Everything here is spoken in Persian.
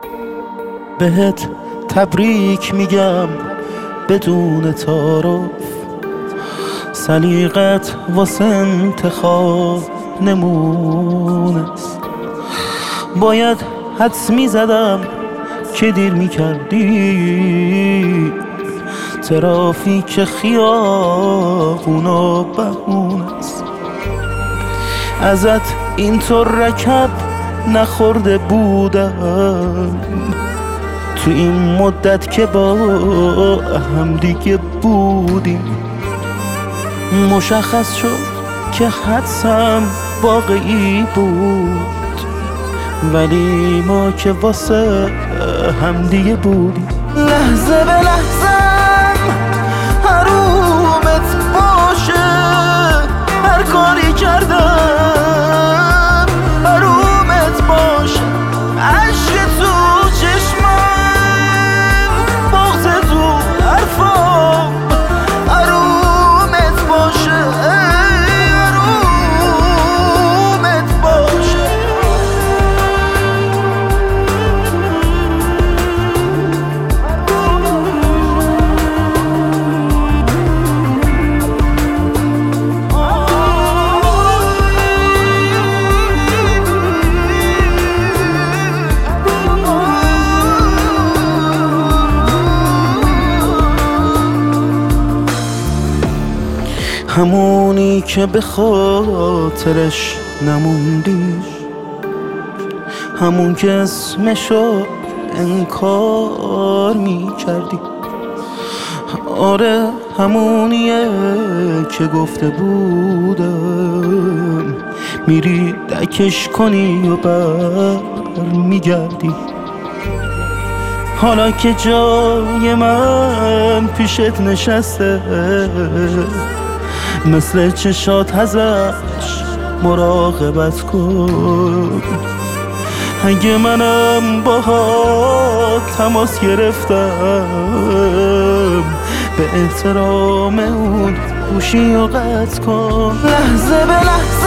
بهت تبریک میگم بدون تعارف، سلیقت واسه انتخاب نمونست. باید حدس میزدم که دیر میکردی، ترافیک خیابونا بهونست. ازت اینطور رکب نخورده بودم تو این مدت که با هم دیگه بودیم. مشخص شد که حدسم واقعی بود، ولی ما که واسه هم دیگه بودیم. لحظه به لحظم حرومت باشه، هر کاری کردم حرومت باشه. عشق تو چشمم، بغض تو حرفام، حرومت باشه، حرومت باشه. همونی که به خاطرش نموندی، همون که اسمشو انکار میکردی. آره همونیه که گفته بودم میری دکش کنی و بر میگردی. حالا که جای من پیشت نشسته، مثل چشات ازش مراقبت کن. اگه منم باهات تماس گرفتم، به احترام اون گوشی رو قطع کن. لحظه به لحظه